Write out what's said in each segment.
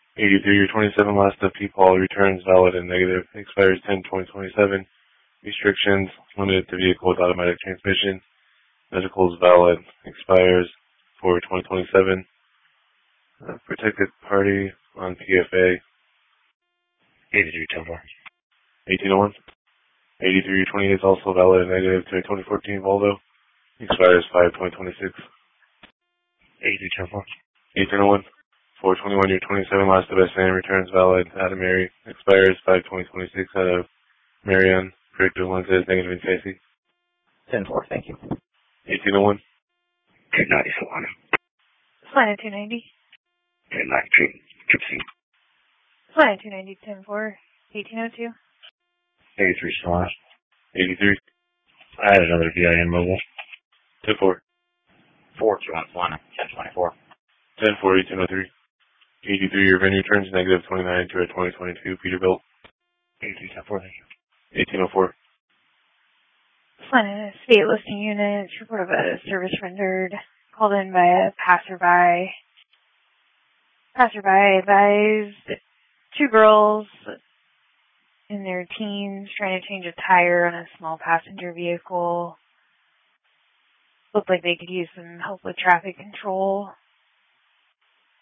83, your 27 last of P-Paul returns valid and negative. Expires 10/2027. Restrictions limited to vehicle with automatic transmission. Medical is valid. Expires for 2027. Protected party on PFA. 83-10-4. 1801. 83, your 28 is also valid and negative to a 2014 Volvo. Expires 5/2026. 83-10-4. 1801. 421, your 27 last of SN returns valid. Adam Mary expires 5/2026 out of Marion. Predicted lenses negative in chassis. 10-4, thank you. 1801. 290 Solana. Solana 290. 10-9 trip scene. Solana 290, 10-4. 1802. 83 Solana. 83. I had another VIN mobile. 10-4. 421 Solana. 10-24. 10-4, 1803. 83, your VIN returns negative 29 to a 2022 Peterbilt. 83-10-4, thank you. 1804. Solana state listing units, report of a service rendered, called in by a passerby. Passerby advised two girls in their teens trying to change a tire on a small passenger vehicle. Looked like they could use some help with traffic control.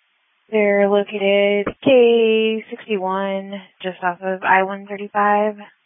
They're located K61, just off of I-135.